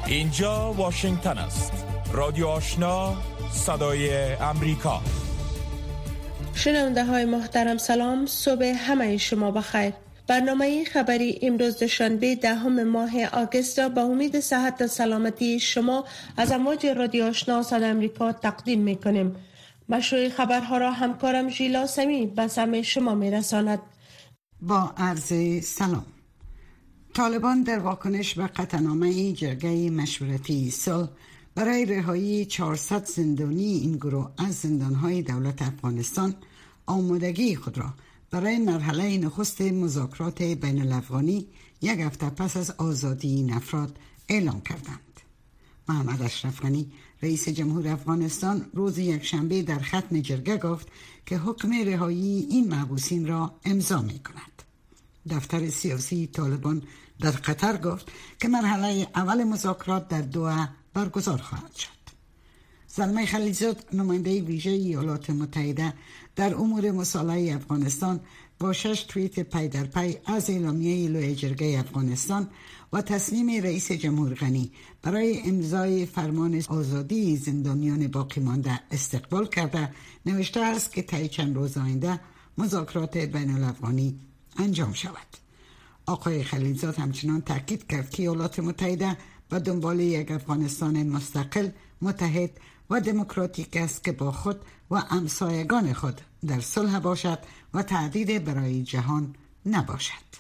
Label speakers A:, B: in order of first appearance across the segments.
A: اینجا واشنگتن است. رادیو آشنا، صدای امریکا.
B: شنونده های محترم سلام، صبح همه شما بخیر. برنامه خبری امروز دوشنبه 10 ماه آگوست را به امید صحت و سلامتی شما از امواج رادیو آشنا صدای امریکا تقدیم میکنیم. مشروع خبرها را همکارم ژیلا سمی به سمع شما میرساند.
C: با عرض سلام. طالبان در واکنش به قطعنامه جرگه مشورتی صلح برای رهایی 400 زندانی این گروه از زندانهای دولت افغانستان آمادگی خود را برای مرحله نخست مذاکرات بین الافغانی یک هفته پس از آزادی این افراد اعلام کردند. محمد اشرف غنی رئیس جمهور افغانستان روز یکشنبه در ختم جرگه گفت که حکم رهایی این محبوسین را امضا می کند. دفتر سیاسی طالبان در قطر گفت که مرحله اول مذاکرات در دوحه برگزار خواهد شد. زلمه خلیلزاد نماینده ویژه ایالات متحده در امور مصالحه افغانستان با 6 توییت پی در پی از اعلامیه لوی جرگه افغانستان و تصمیم رئیس جمهور غنی برای امضای فرمان آزادی زندانیان باقی مانده استقبال کرده نوشته است که طی چند روز آینده مذاکرات بین الافغانی انجام شود. آقای خلیلزاد همچنان تاکید کرد که ایالات متحده به دنبال یک افغانستان مستقل، متحد و دموکراتیک است که با خود و همسایگان خود در صلح باشد و تهدید برای جهان نباشد.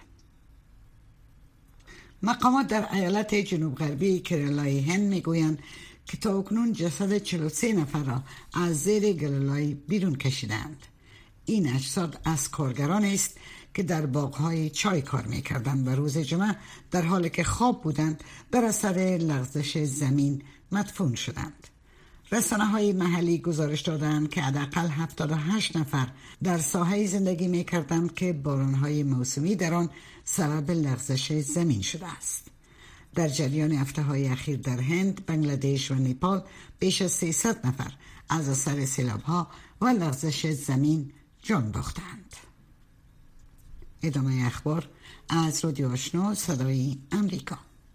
C: مقامات در ایالت جنوب غربی کارولای هند میگویند که تاکنون جسد 43 نفر را از زیر گلولای بیرون کشیدند. این اجساد از کارگران است که در باغ‌های چای کار می‌کردند و روز جمعه در حالی که خواب بودند در اثر لرزش زمین مدفون شدند. رسانه‌های محلی گزارش دادند که حداقل 78 نفر در ساحه‌ای زندگی می‌کردند که باران‌های موسمی در آن سبب لرزش زمین شده است. در جریان هفته‌های اخیر در هند، بنگلادش و نپال بیش از 300 نفر از اثر سیلاب‌ها و لرزش زمین جان باختند. ادامه اخبار از رادیو آشنا صدای امریکا.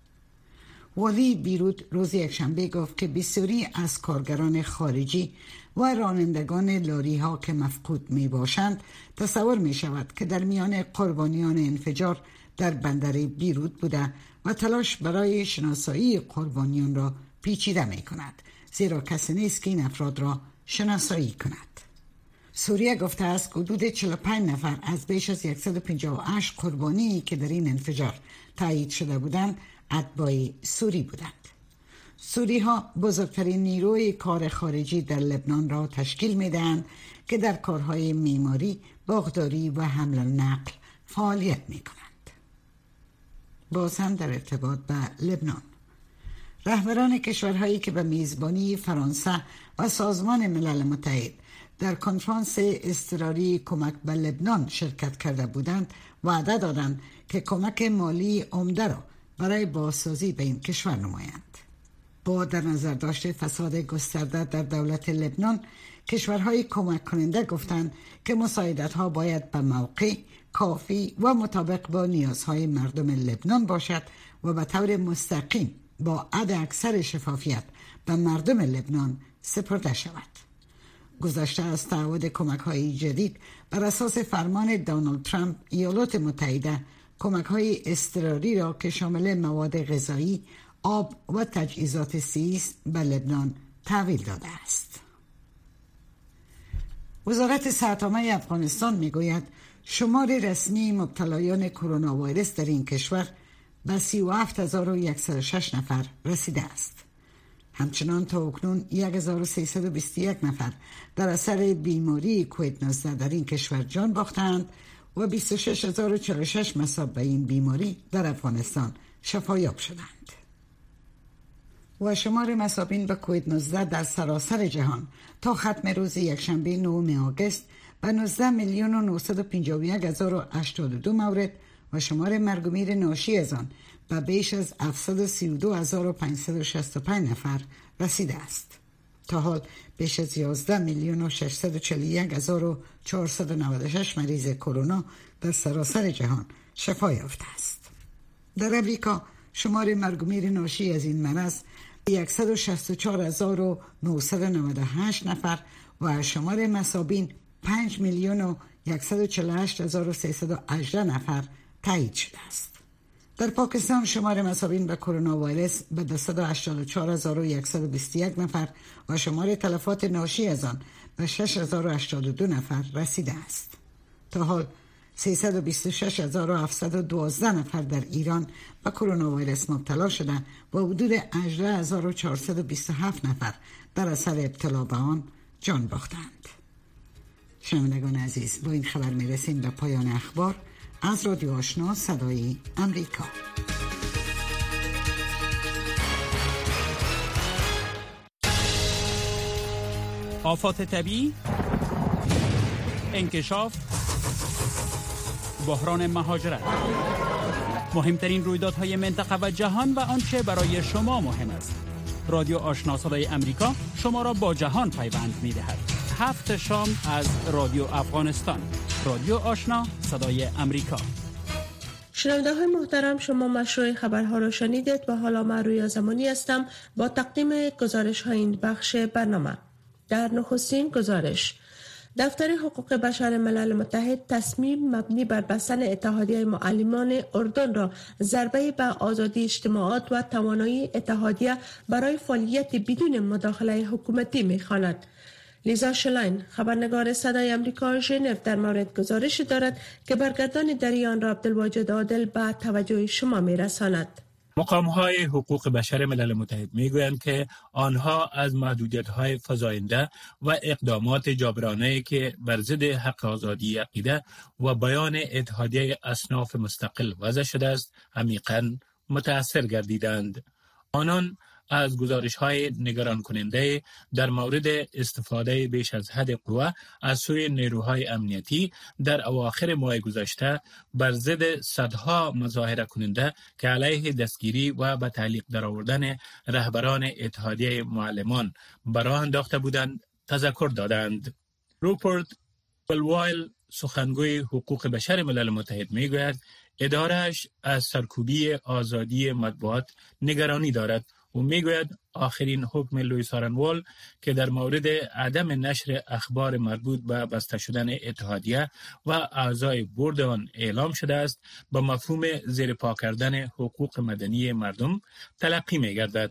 C: والی بیروت روز یکشنبه گفت که بسیاری از کارگران خارجی و رانندگان لاری ها که مفقود می باشند تصور می شود که در میان قربانیان انفجار در بندر بیروت بوده و تلاش برای شناسایی قربانیان را پیچیده می کند، زیرا کسی نیست که این افراد را شناسایی کند. سوریه گفته است که حدود 45 نفر از بیش از 158 قربانی که در این انفجار تایید شده بودند اتباع سوری بودند. سوری ها بزرگترین نیروی کار خارجی در لبنان را تشکیل می دهند که در کارهای معماری، باغداری و حمل و نقل فعالیت می کنند. باز هم در ارتباط به لبنان، رهبران کشورهایی که به میزبانی فرانسه و سازمان ملل متحد در کنفرانس اضطراری کمک به لبنان شرکت کرده بودند وعده دادند که کمک مالی عمده را برای بازسازی به این کشور نمایند. با در نظر داشت فساد گسترده در دولت لبنان، کشورهای کمک کننده گفتند که مساعدت‌ها باید به موقع، کافی و مطابق با نیازهای مردم لبنان باشد و به طور مستقیم با حد اکثر شفافیت به مردم لبنان سپرده شود. گذشته از تعهد کمک‌های جدید بر اساس فرمان دونالد ترامپ، ایالات متحده کمک‌های اضطراری را که شامل مواد غذایی، آب و تجهیزات است به لبنان تحویل داده است. وزارت صحت عامه افغانستان میگوید شمار رسمی مبتلایان کرونا ویروس در این کشور به 37106 نفر رسیده است. همچنان تا اکنون 1321 نفر در اثر بیماری کووید 19 در این کشور جان باختند و 26046 مصاب به این بیماری در افغانستان شفایاب شدند. و شمار مصابین به کووید 19 در سراسر جهان تا ختم روز یکشنبه 9 آگوست به 19,951,082 مورد و شمار مرگ و میر ناشی از آن به بیش از 732,565 نفر رسیده است. تا حال بیش از 11,641,496 مریض کرونا در سراسر جهان شفا یافته است. در امریکا شمار مرگ و میر ناشی از این مرض 164,998 نفر و شمار مصابین 5,148,318 نفر تایید شده است. در پاکستان شمار مصابین به کرونا ویروس به 284,121 نفر و شمار تلفات ناشی از آن به 6,082 نفر رسیده است. تا حال 326,712 نفر در ایران به کرونا ویروس مبتلا شدند و حدود 18,427 نفر در اثر ابتلا به آن جان باختند. شنوندگان عزیز، با این خبر میرسیم به پایان اخبار از رادیو آشنا صدای امریکا.
D: آفات طبیعی، انکشاف، بحران مهاجرت، مهمترین رویدادهای منطقه و جهان و آنچه برای شما مهم است. رادیو آشنا صدای امریکا شما را با جهان پیوند می‌دهد. 7 شام از رادیو افغانستان. رادیو آشنا صدای امریکا.
B: شنونده های محترم، شما مشروع خبرها را شنیدید و حالا من رویا زمانی هستم با تقدیم گزارش های این بخش برنامه. در نخستین گزارش، دفتر حقوق بشر ملل متحد تصمیم مبنی بر بستن اتحادیه معلمان اردن را ضربه به آزادی اجتماعات و توانایی اتحادیه برای فعالیت بدون مداخله حکومتی می‌خواند. لیزا شلاین، خبرنگار صدای امریکا ژنو، در مورد گزارش دارد که برگردان در آن را عبدالواجد عادل به توجه شما می‌رساند.
E: مقام‌های حقوق بشر ملل متحد می‌گویند که آنها از محدودیت‌های فزاینده و اقدامات جابرانه‌ای که بر ضد حق آزادی عقیده و بیان اتحادیه اصناف مستقل وضع شده است عمیقاً متأثر گردیدند. آنان از گزارش‌های نگران کننده در مورد استفاده بیش از حد قوه از سوی نیروهای امنیتی در اواخر ماه گذشته بر ضد صدها مظاهره کننده که علیه دستگیری و به تعلیق درآوردن رهبران اتحادیه معلمان راه انداخته بودند تذکر دادند. روپرت بلوایل، سخنگوی حقوق بشر ملل متحد، میگوید اداره‌اش از سرکوبی آزادی مطبوعات نگرانی دارد و میگوید آخرین حکم لوئیس آرنوال که در مورد عدم نشر اخبار مربوط به بسته شدن اتحادیه و اعضای بورد آن اعلام شده است به مفهوم زیر پا کردن حقوق مدنی مردم تلقی می‌گردد.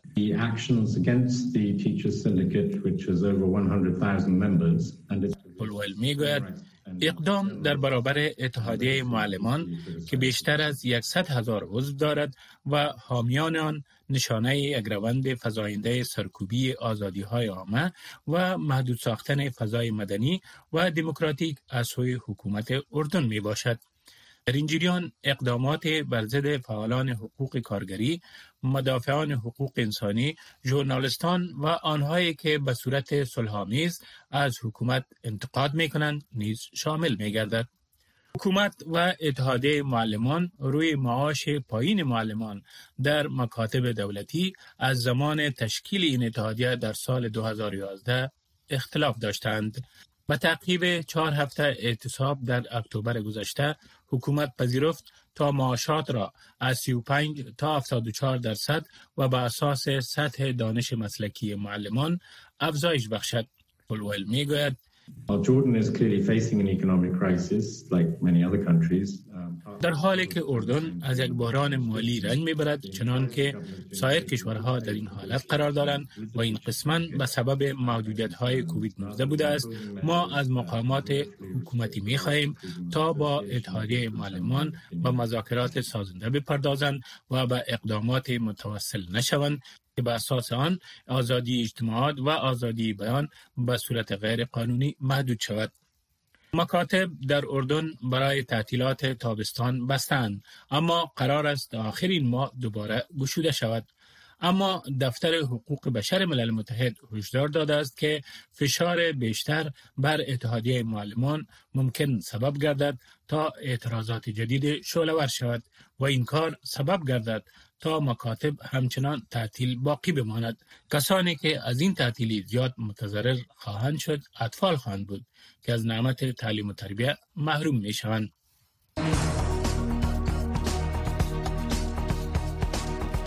E: بلوایل میگوید اقدام در برابر اتحادیه معلمان که بیشتر از 100,000 عضو دارد و حامیان آن نشانه یک روند فزاینده سرکوبی آزادی‌های عامه و محدود ساختن فضای مدنی و دموکراتیک از سوی حکومت اردن می باشد. در این جریان اقدامات بر ضد فعالان حقوق کارگری، مدافعان حقوق انسانی، ژورنالیستان و آنهایی که به صورت صلح‌آمیز از حکومت انتقاد می‌کنند نیز شامل می‌گردد. حکومت و اتحادیه معلمان روی معاش پایین معلمان در مکاتب دولتی از زمان تشکیل این اتحادیه در سال 2011 اختلاف داشتند. با تعقیب 4 هفته اعتصاب در اکتبر گذشته، حکومت پذیرفت تا معاشات را از 35 تا 74% و بر اساس سطح دانش مسلکی معلمان افزایش بخشد. بلوایل میگوید در حالی که اردن از یک بحران مالی رنج میبرد، چنان که سایر کشورها در این حالت قرار دارند و این قسماً به سبب محدودیت‌های کووید 19 بوده است، ما از مقامات حکومتی می‌خواهیم تا با اتحادیه معلمان به مذاکرات سازنده بپردازند و به اقدامات متوسل نشوند که به اساس آن آزادی اجتماعات و آزادی بیان به صورت غیر قانونی محدود شود. مکاتب در اردن برای تعطیلات تابستان بستند، اما قرار است آخر این ماه دوباره گشوده شود. اما دفتر حقوق بشر ملل متحد هشدار داده است که فشار بیشتر بر اتحادیه معلمان ممکن سبب گردد تا اعتراضات جدید شعله‌ور شود و این کار سبب گردد تا مکاتب همچنان تعطیل باقی بماند. کسانی که از این تعطیلی زیاد متضرر خواهند شد اطفال خواهند بود که از نعمت تعلیم و تربیت محروم می شوند.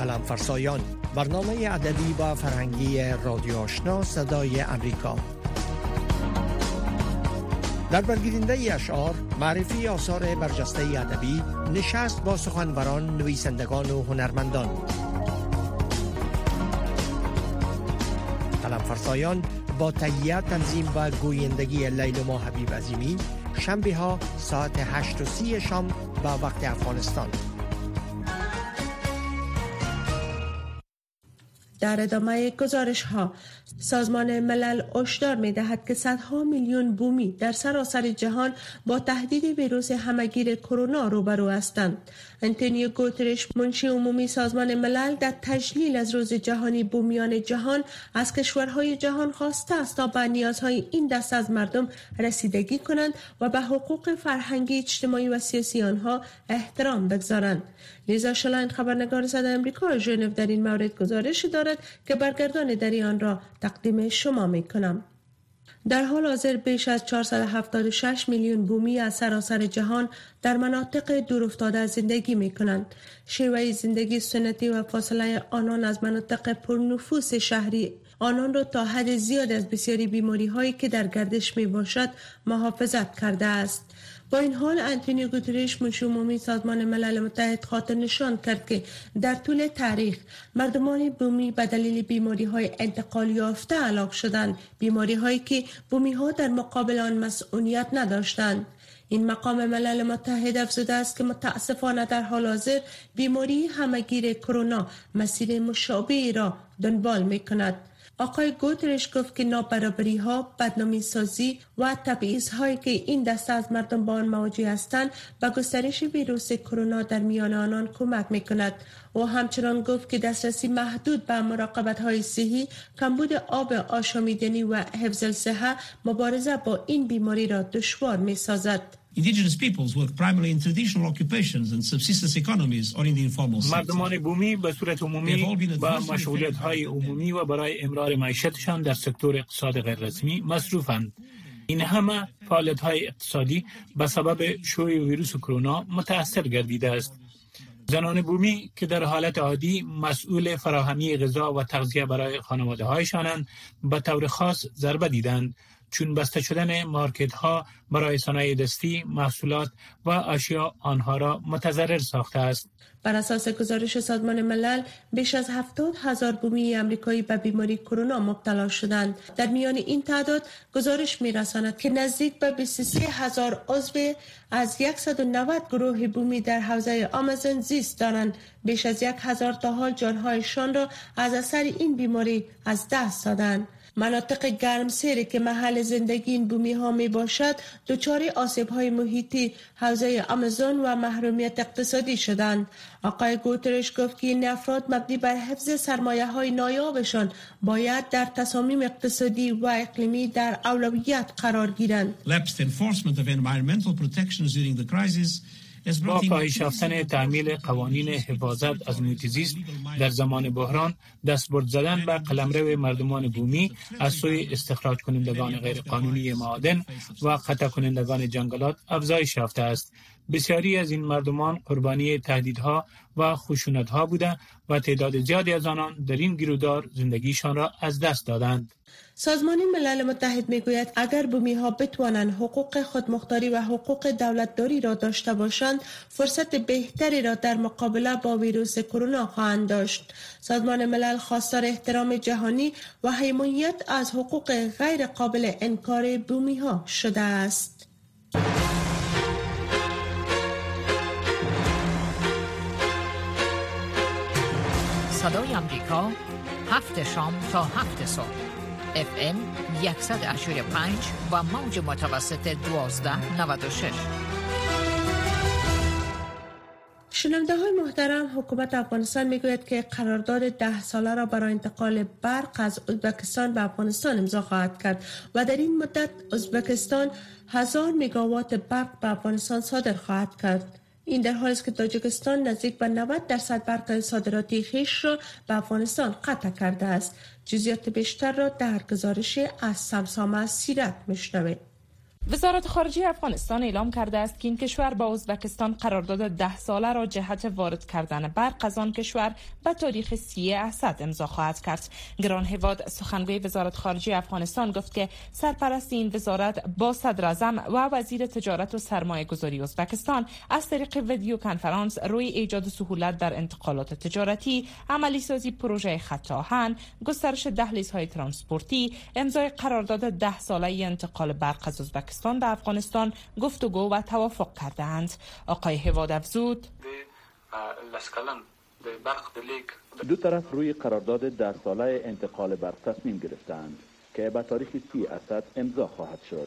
F: قلم فرسایان، برنامه ادبی و فرهنگی رادیو آشنا صدای امریکا. در برگیرنده اشعار، معرفی آثار برجسته ادبی، نشست با سخنوران، نویسندگان و هنرمندان. قلم فرسایان با تهیه، تنظیم و گویندگی لیلما حبیب عظیمی، شنبه ها ساعت 8:30 شام با وقت افغانستان.
B: در ادامه گزارش ها، سازمان ملل هشدار می دهد که صدها میلیون بومی در سراسر جهان با تهدید ویروس همهگیر کرونا روبرو هستند. آنتونیو گوترش، منشی عمومی سازمان ملل، در تجلیل از روز جهانی بومیان جهان از کشورهای جهان خواسته است تا به نیازهای این دسته از مردم رسیدگی کنند و به حقوق فرهنگی، اجتماعی و سیاسی آنها احترام بگذارند. لیزا شلاین، خبرنگار صدای آمریکا ژنو، در این مورد گزارش دارد که برگردان در آن را تقدیم شما می‌کنم. در حال حاضر بیش از 476 میلیون بومی از سراسر جهان در مناطق دورافتاده زندگی می‌کنند. شیوه زندگی سنتی و فاصله آنان از مناطق پرنفوس شهری آنان را تا حد زیاد از بسیاری بیماری‌هایی که در گردش میباشد محافظت کرده است. با این حال آنتونیو گوترش، منشی عمومی سازمان ملل متحد، خاطر نشان کرد که در طول تاریخ مردمان بومی به دلیل بیماری‌های انتقال یافته هلاک شدند، بیماری‌هایی که بومی‌ها در مقابل آن مسئولیت نداشتند. این مقام ملل متحد افزوده است که متاسفانه در حال حاضر بیماری همهگیر کرونا مسیر مشابهی را دنبال می‌کند. آقای گوترش گفت که نابرابری ها، بدنامی سازی و تبعیض هایی که این دسته از مردم با آن مواجه هستند به گسترش ویروس کرونا در میان آنان کمک میکند. او همچنان گفت که دسترسی محدود به مراقبت های صحی، کمبود آب آشامیدنی و حفظ الصحه مبارزه با این بیماری را دشوار میسازد.
G: Indigenous peoples work primarily in traditional occupations and subsistence economies or in the informal sector.
E: مردمان بومی به صورت عمومی با مشغولیت‌های عمومی و برای امرار معیشتشان در سکتور اقتصاد غیر رسمی مصروفند. این همه فعالیت‌های اقتصادی به سبب شیوع ویروس کرونا متأثر گردیده است. زنان بومی که در حالت عادی مسئول فراهمی غذا و تغذیه برای خانواده‌هایشانند، به طور خاص ضربه دیدند، چون بسته شدن مارکت ها برای صنایع دستی، محصولات و اشیاء آنها را متضرر ساخته است.
B: بر اساس گزارش سازمان ملل، بیش از 70,000 بومی آمریکایی به بیماری کرونا مبتلا شدند. در میان این تعداد گزارش می‌رساند که نزدیک به 23,000 عضو از 190 گروه بومی در حوزه آمازون زیست دارند. بیش از 1,000 تا حال جانهایشان را از اثر این بیماری از دست دادند. مناطق گرمسیری که محل زندگی این بومی ها می باشد دچار آسیب های محیطی حوزه آمازون و محرومیت اقتصادی شدند. آقای گوترش گفت که این افراد مبنی بر حفظ سرمایه های نایابشان باید در تصامیم اقتصادی و اقلیمی در اولویت قرار گیرند.
G: Lapsed enforcement of environmental protections during the crisis
E: با کاهش یافتن تعمیل قوانین حفاظت از محیط زیست در زمان بحران، دستبرد زدن به قلمرو مردمان بومی از سوی استخراج کنندگان غیرقانونی معادن و قطع کنندگان جنگلات افزایش یافته است. بسیاری از این مردمان قربانی تهدیدها و خشونت‌ها بودند و تعداد زیادی از آنان در این گیرودار زندگیشان را از دست دادند.
B: سازمان ملل متحد میگوید اگر بومی ها بتوانند حقوق خودمختاری و حقوق دولتداری را داشته باشند، فرصت بهتری را در مقابله با ویروس کرونا خواهند داشت. سازمان ملل خواستار احترام جهانی و حمایت از حقوق غیر قابل انکار بومی ها شده است.
H: صدای آمریکا، 7 شام تا 7 صبح، FM 185 و موج متوسط 1296.
B: شنونده های محترم، حکومت افغانستان میگوید که قرارداد 10 ساله را برای انتقال برق از ازبکستان به افغانستان امضا خواهد کرد و در این مدت ازبکستان 1000 مگاوات برق به افغانستان صادر خواهد کرد. این در حالی است که تاجیکستان نزدیک به 90% برق صادراتی خویش را به افغانستان قطع کرده است. جزئیات بیشتر را در گزارش از سمسامه سیرت میشنوید.
I: وزارت خارجه افغانستان اعلام کرده است که این کشور با ازبکستان قرارداد 10 ساله را جهت وارد کردن برق از آن کشور به تاریخ 30 اسد امضا خواهد کرد. گران هواد سخنگوی وزارت خارجه افغانستان گفت که سرپرست این وزارت با صدر اعظم و وزیر تجارت و سرمایه گذاری ازبکستان از طریق ویدیو کنفرانس روی ایجاد سهولت در انتقالات تجارتی، عملی سازی پروژه خط آهن، گسترش دهلیزهای ترانسپورتی، امضای قرارداد 10 ساله انتقال برق از ازبکستان به افغانستان گفتگو و توافق کردند. آقای هواد افزود
J: دو طرف روی قرارداد 10 ساله انتقال برق تصمیم گرفتند که به تاریخ 30 اسد امضا خواهد شد.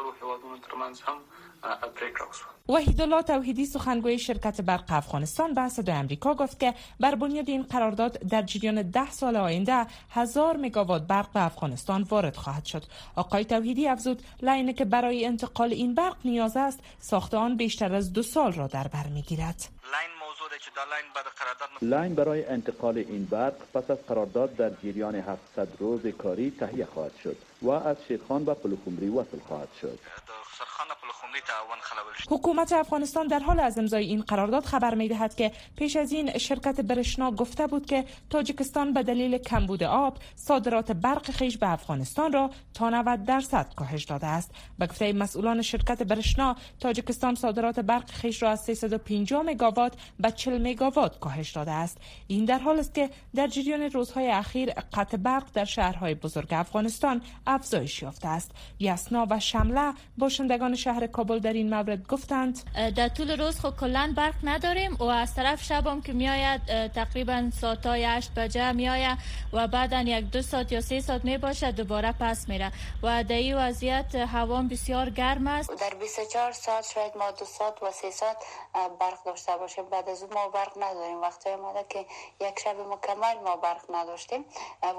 I: وحیدالله توحیدی سخنگوی شرکت برق افغانستان به صدای آمریکا گفت که بر بنیاد این قرارداد در جریان 10 سال آینده 1000 مگاوات برق به افغانستان وارد خواهد شد. آقای توحیدی افزود لایینی که برای انتقال این برق نیاز است ساخت آن بیشتر از 2 سال را در بر میگیرد.
J: لاین برای انتقال این برق پس از قرارداد در جریان 700 روز کاری تهیه خواهد شد و از شیرخان به پلخمری وصل خواهد شد.
I: حکومت افغانستان در حال از امضای این قرارداد خبر می‌دهد که پیش از این شرکت برشنا گفته بود که تاجیکستان به دلیل کمبود آب صادرات برق خویش به افغانستان را تا 90% کاهش داده است. به گفته مسئولان شرکت برشنا، تاجیکستان صادرات برق خویش را از 350 مگاوات به 40 مگاوات کاهش داده است. این در حالی است که در جریان روزهای اخیر قطع برق در شهرهای بزرگ افغانستان افزایش یافته است. یسنا و شمله باشندگان شهر کابل در این مورد گفتند
K: در طول روز خود کلان برق نداریم و از طرف شب هم که میآید تقریبا ساعتای 8 بجه میآید و بعدا 1-2 ساعت یا 3 ساعت میباشه دوباره پس میره و در این وضعیت هوا بسیار گرم است.
L: در 24 ساعت شاید ما 2 ساعت و 3 ساعت برق داشته باشیم، بعد از اون ما برق نداریم. وقتی اومده که یک شب مکمل ما برق نداشتیم و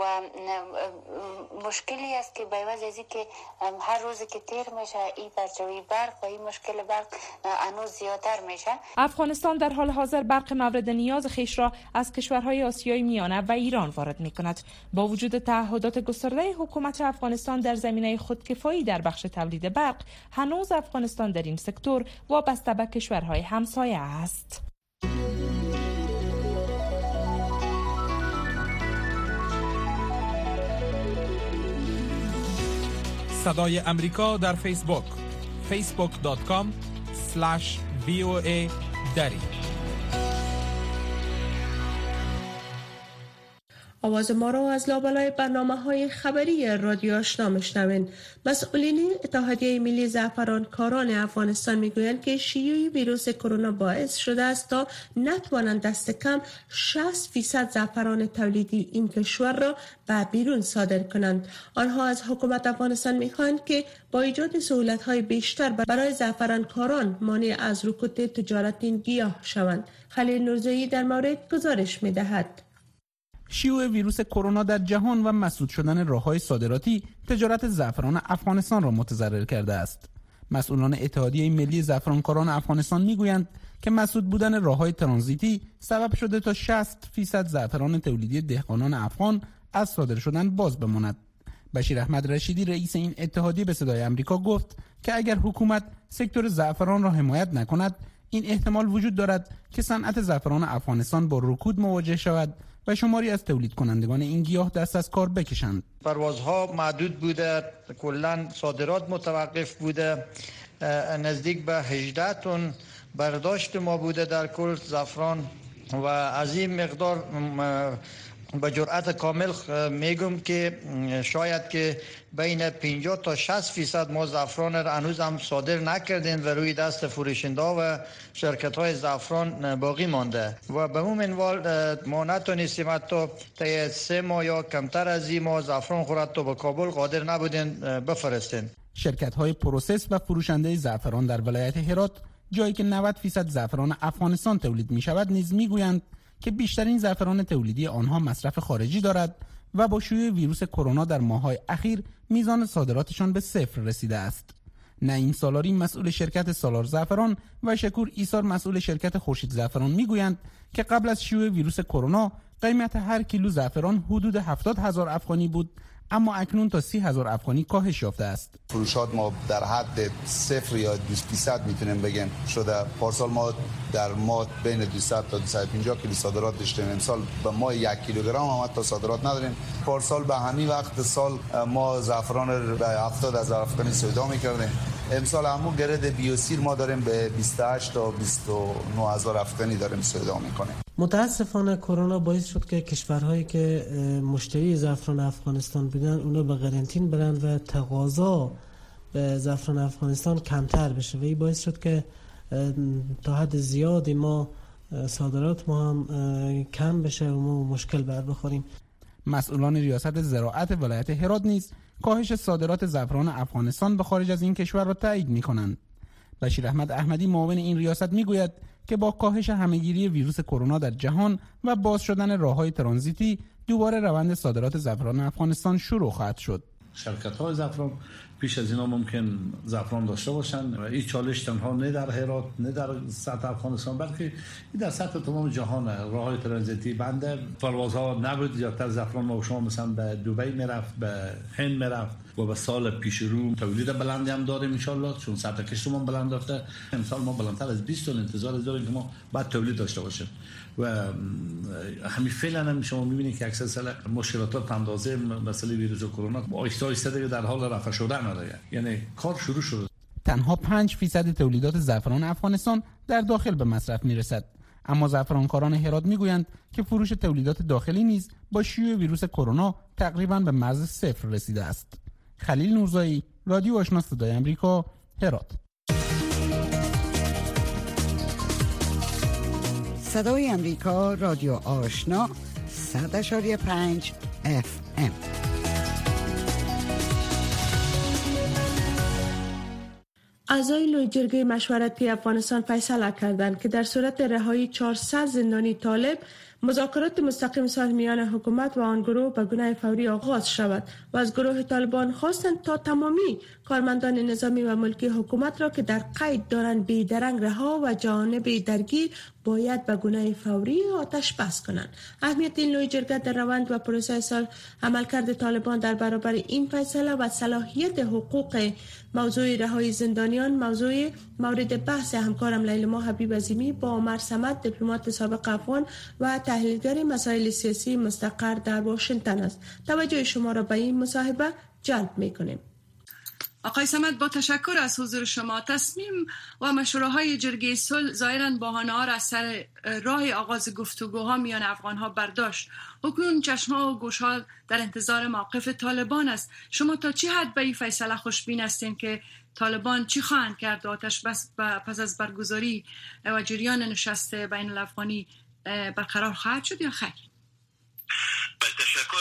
L: مشکلی است که به عوض از که هر روزی که تیر میشه این پرچاوی برق و این مشکل برق هنوز زیادتر میشه.
I: افغانستان در حال حاضر برق مورد نیاز خویش را از کشورهای آسیای میانه و ایران وارد میکند. با وجود تعهدات گسترده حکومت افغانستان در زمینه خودکفایی در بخش تولید برق، هنوز افغانستان در این سکتور وابسته به کشورهای همسایه است.
A: صدای امریکا در فیسبوک facebook.com/VOA دری.
B: آواز ما را از لابلای برنامه‌های خبری رادیو آشنا میشنوین. مسئولین اتحادیه ملی زعفرانکاران افغانستان میگویند که شیوع ویروس کرونا باعث شده است تا نتوانند دست کم 60% زعفران تولیدی این کشور را به بیرون صادر کنند. آنها از حکومت افغانستان میخواهند که با ایجاد سهولت‌های بیشتر برای زعفرانکاران مانع از رکود تجارت این گیاه شوند. خلیل نورزایی در مورد گزارش میدهد.
M: شیوع ویروس کرونا در جهان و مسدود شدن راه‌های صادراتی تجارت زعفران افغانستان را متضرر کرده است. مسئولان اتحادیه ملی زعفرانکاران افغانستان میگویند که مسدود بودن راه‌های ترانزیتی سبب شده تا 60% زعفران تولیدی دهقانان افغان از صادر شدن باز بماند. بشیر احمد رشیدی رئیس این اتحادیه به صدای آمریکا گفت که اگر حکومت سکتور زعفران را حمایت نکند، این احتمال وجود دارد که صنعت زعفران افغانستان با رکود مواجه شود و شماری از تولید کنندگان این گیاه دست از کار بکشند.
N: پروازها محدود بوده، کلاً صادرات متوقف بوده، نزدیک به 18 تن برداشت ما بوده در کل زعفران و از این مقدار با جرأت کامل میگم که شاید که بین 50 تا 60% ما زعفران را هنوز هم صادر نکردیم و روی دست فروشنده و شرکت‌های زعفران باقی مانده و به اون منوال ما نتونستیم حتی تا 3 ماه یا کمتر از این ماه زعفران خورد تا به کابل قادر نبودیم بفرستیم.
M: شرکت‌های پروسس و فروشنده زعفران در ولایت هرات، جایی که 90% زعفران افغانستان تولید می‌شود، نیز می‌گویند که بیشترین زعفران تولیدی آنها مصرف خارجی دارد و با شیوع ویروس کرونا در ماه‌های اخیر میزان صادراتشان به 0 رسیده است. نعیم سالاری مسئول شرکت سالار زعفران و شکور ایسار مسئول شرکت خورشید زعفران میگویند که قبل از شیوع ویروس کرونا قیمت هر کیلو زعفران حدود 70,000 افغانی بود، اما اکنون تا 30,000 افغانی کاهش یافته است.
O: فروشات ما در حد 0 یا 200% میتونیم بگیم شده. پارسال ما در ماه بین 200 تا 250 کیلو صادرات داشتیم. امسال به ما 1 کیلوگرم هم تا صادرات نداریم. پارسال به همین وقت سال ما زعفران به 70,000 افغانی سودا میکردیم. امسال همون گرد بیوسیر ما داریم به 28 تا 29,000 افغانی داریم سودا میکنیم.
P: متاسفانه کرونا باعث شد که کشورهایی که مشتری زعفران افغانستان بودن اونا به قرنطین برن و تقاضا به زعفران افغانستان کمتر بشه و این باعث شد که تا حد زیادی ما صادرات ما هم کم بشه و ما مشکل بر بخوریم.
M: مسئولان ریاست زراعت ولایت هرات نیز کاهش صادرات زعفران افغانستان به خارج از این کشور را تایید می‌کنند. بشیر احمد احمدی معاون این ریاست میگوید که با کاهش همهگیری ویروس کرونا در جهان و باز شدن راه‌های ترانزیتی دوباره روند صادرات زعفران افغانستان شروع خواهد شد.
Q: شرکت‌های زعفران پیش از اینا ممکن زعفران داشته باشند و این چالش تنها نه در هرات نه در سطح افغانستان بلکه در سطح تمام جهان. راه‌های ترانزیتی بنده، پروازها نبود، زیادتر زعفران ما و شما مثلا به دبی میرفت، به هند میرفت و به سال پیش رو تولید بلندی هم داریم ان شاء الله، چون سطح کشتمون بلند رفته. امسال ما بلندتر از 20 تن انتظار داریم که ما بعد تولید داشته باشیم و همین فعلا هم شما می‌بینید که اکثر مشکلات اندازه مسئله ویروس کرونا آهسته آهسته دیگه در حال رفع شدن است، یعنی کار شروع شده.
M: تنها 5% تولیدات زعفران افغانستان در داخل به مصرف میرسد، اما زعفرانکاران هرات میگویند که فروش تولیدات داخلی نیز با شیوع ویروس کرونا تقریبا به مرز صفر رسیده است. خلیل نورزایی، رادیو آشنا صدای آمریکا، هرات.
C: صدای آمریکا، رادیو آشنا 100.5 FM.
B: اعضای لوی جرگه مشورتی افغانستان فیصله کردند که در صورت رهایی 400 زندانی طالب مذاکرات مستقیم صلح میان حکومت و آن گروه به گونه فوری آغاز شود و از گروه طالبان خواستند تا تمامی کارمندان نظامی و ملکی حکومت را که در قید دارند بیدرنگ رها و جانب درگیر باید به گونه فوری آتش بس کنند. اهمیت این لوی جرگه در روند و پروسه صلح عملکرد طالبان در برابر این فیصله و صلاحیت حقوق موضوع رهایی زندانیان موضوع مورد بحث همکارم لیلما حبیب عظیمی با عمر صمد، دیپلمات سابق افغان و تحلیلگر مسائل سیاسی مستقر در واشنگتن است. توجه شما را به این مصاحبه جلب می‌کنیم.
R: آقای صمد، با تشکر از حضور شما. تصمیم و مشوره‌های جرگه صلح ظاهراً بهانه‌ها را از سر راه آغاز گفتگوها میان افغان‌ها برداشت. اکنون چشم‌ها و گوش‌ها در انتظار موقف طالبان است. شما تا چه حد به این فیصله خوشبین هستین که طالبان چی خواهند کرد و آتش بس پس از برگزاری و جریان نشست بین الافغانی برقرار خواهد شد یا خیر؟
S: با تشکر.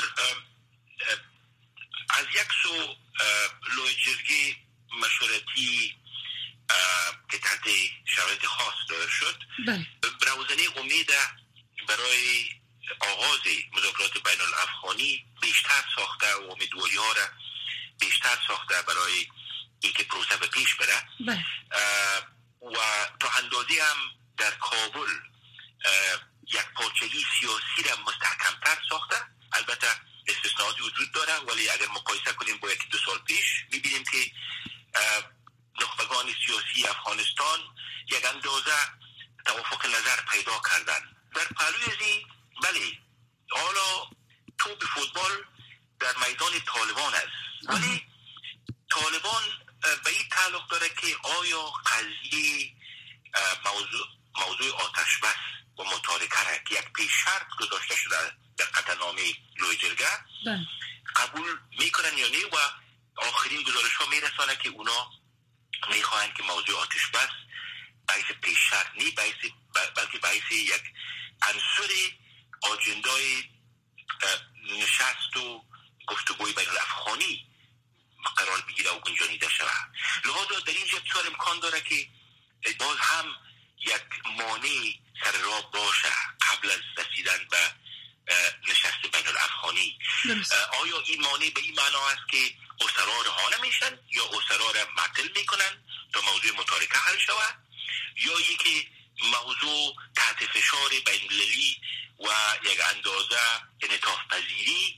S: از یک سو لوی جرگه مشورتی که تحت شرایط خاص دایر شد روزنه امید برای آغاز مذاکرات بین الافغانی بیشتر ساخته و امیدواری ها را بیشتر ساخته برای اینکه پروسه به پیش بره و تا اندازی هم در کابل یک پارچگی سیاسی را مستحکمتر ساخته. البته استثناءاتی وجود داره، ولی اگر مقایسه کنیم با 1-2 سال پیش میبینیم که نخبگان سیاسی افغانستان یک اندازه توافق نظر پیدا کردن. در پهلوی ازی بله حالا توپ فوتبال در میدان طالبان است، ولی طالبان به این تعلق داره که آیا قضیه موضوع آتش بس و متارکه را که یک پیش شرط گذاشته شده در قطعنامه لوی جرگه قبول میکنن یا نه و آخرین گزارش ها میرسانه که اونا میخواهند که موضوع آتش بس باعث پیش شرط نی بلکه باعث یک عنصر آجندای نشست و گفتگوی بین الافغانی قرار بگیره و گنجانیده شود. لذا در اینجا بسیار امکان داره که باز هم یک مانع سر راه باشه قبل از رسیدن به نشست بین الافغانی. آیا این مانع به این معنا است که اسرا رها نمیشن یا اسرا را معطل میکنن تا موضوع متارکه حل شود، یا اینکه موضوع تحت فشار بین‌المللی و یک اندازه انعطاف پذیری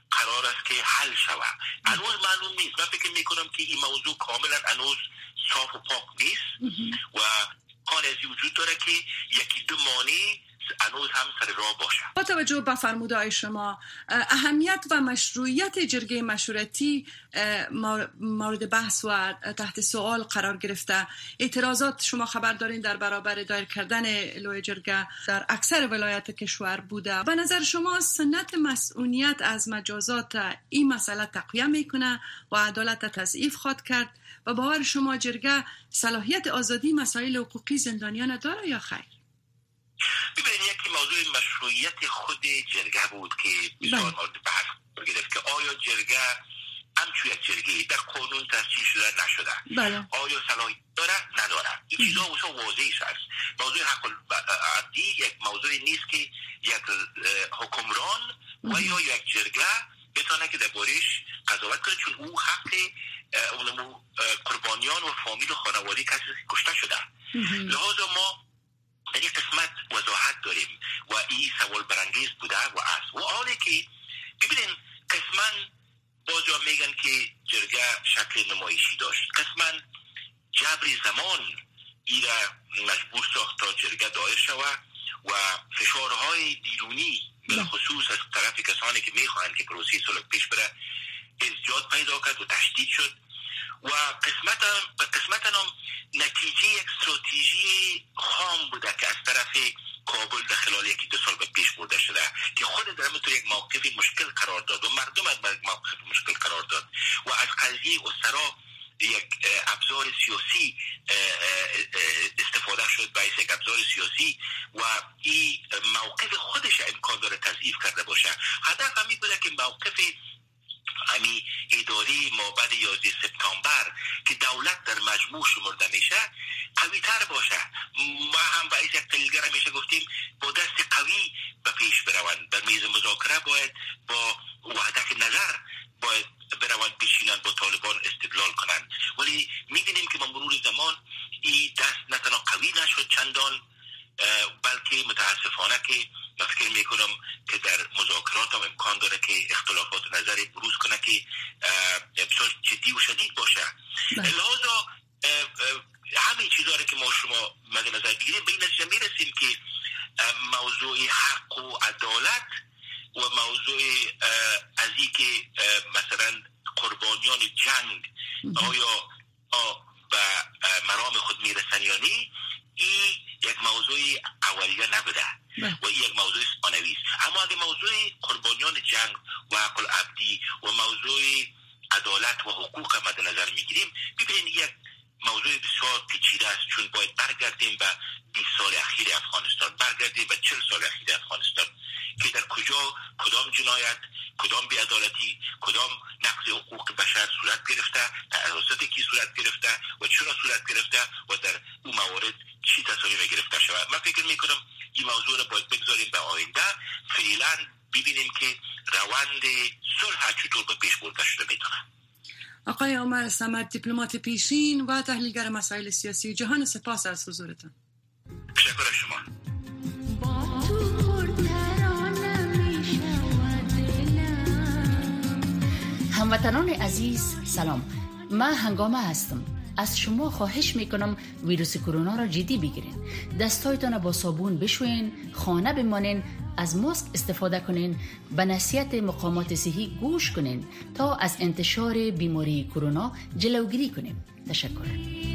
S: قرار است که حل شود. هنوز معلوم نیست. من فکر میکنم که این موضوع کاملا هنوز صاف و پاک نیست و حالتی وجود داره که یکی دو مانع هنوز هم سر راه باشه.
R: با توجه به فرمودهای شما، اهمیت و مشروعیت جرگه مشورتی مورد بحث و تحت سوال قرار گرفته. اعتراضات شما خبر دارین در برابر دایر کردن لوی جرگه در اکثر ولایات کشور بوده. به نظر شما سنت مسئولیت از مجازات این مسئله تقویه میکنه و عدالت تضعیف خواهد کرد و باور شما جرگه صلاحیت آزادی مسائل حقوقی زندانیان داره یا خیر؟
S: ببینید، یکی موضوع مشروعیت خود جرگه بود که بسیار مورد بحث گرفت که آیا جرگه همچون یک جرگه در قانون تأسیس شده نشده، آیا صلاحیت داره نداره. این چیزا واضح است. موضوع حق العبدی یک موضوع نیست که یک حکمران و یا یک جرگه بتونه که دربارش قضاوت کنه، چون او حق اونمو قربانیان و فامیل و خانواده کسی کشته شده. لحاظا ما در این قسمت وضاحت داریم و این سوال برانگیز بوده و است. و حالی که ببینین قسما بازا میگن که جرگه شکل نمایشی داشت، قسما جبر زمان ای را مجبور ساخت تا جرگه دایر شود و فشارهای بیرونی بالخصوص از طرف کسانی که میخواهند که پروسه صلح پیش بره ازدیاد پیدا کرد و تشدید شد و قسمت هم نتیجه یک استراتژی خام بوده که از طرف کابل در خلال یکی دو سال به پیش برده شده که خود در همینطور یک موقف مشکل قرار داد و مردم از موقف مشکل قرار داد و از قضیه اسرا یک ابزار سیاسی استفاده شد، باعث یک ابزار سیاسی و این موقف خودش امکان داره تضعیف کرده باشه. هدف همین بوده که موقف همی اداری مابعد 11 سپتامبر که دولت در مجموع شمرده میشه قوی تر باشه. ما هم باید یک تحلیلگر همیشه گفتیم با دست قوی به پیش بروند، در میز مذاکره باید با وحدت نظر باید بروند، بشینند با طالبان استدلال کنند. ولی میبینیم که با مرور زمان این دست نه تنها قوی نشد چندان، بلکه متاسفانه که من فکر میکنم که در مذاکرات هم امکان داره که اختلافات نظری بروز کنه که بسیار جدی و شدید باشه. لحاظا همین چیزا که ما شما مد نظر بگیریم به این نتیجه میرسیم که موضوع حق و عدالت و موضوع از این که مثلا قربانیان جنگ آیا به مرام خود میرسن یا نه، این یک موضوع اولیه نبوده و این یک موضوع ثانوی است. اما اگه موضوع قربانیان جنگ و حق العبدی و موضوع عدالت و حقوق مد نظر میگیریم، ببینید یک موضوع بسیار پیچیده است، چون باید برگردیم به 20 سال اخیر افغانستان، برگردیم به 40 سال اخیر افغانستان که در کجا کدام جنایت، کدام بی‌عدالتی، کدام نقض حقوق بشر صورت گرفته، توسط کی صورت گرفته و چرا صورت گرفته و در اون موارد چی تصامیم گرفته شود. من فکر میکنم این موضوع را باید بگذاریم به آینده. فعلا ببینیم که روند صلح چطور به پیش برده شده میتونه.
R: آقای عمر صمد، دیپلمات پیشین و تحلیلگر مسائل سیاسی جهان، سپاس از حضورتان.
S: تشکر از شما.
T: هموطنان عزیز سلام، من هنگامه هستم. از شما خواهش میکنم ویروس کرونا را جدی بگیرین، دستایتان با صابون بشوین، خانه بمانین، از ماسک استفاده کنین، به نصیحت مقامات صحی گوش کنین تا از انتشار بیماری کرونا جلوگیری کنیم. تشکر.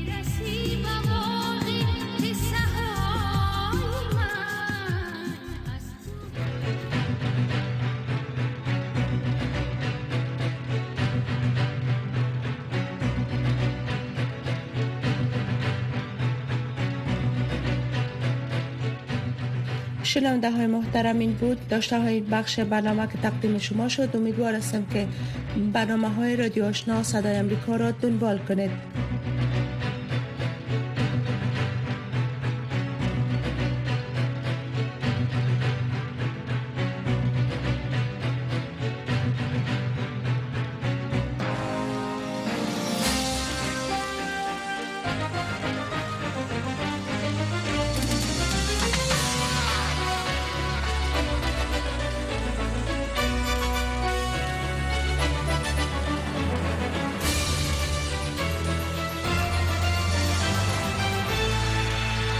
B: شنونده های محترم، این بود داشته های بخش برنامه که تقدیم شما شد. امیدوار هستم که برنامه های رادیو آشنا صدای امریکا را دنبال کنید.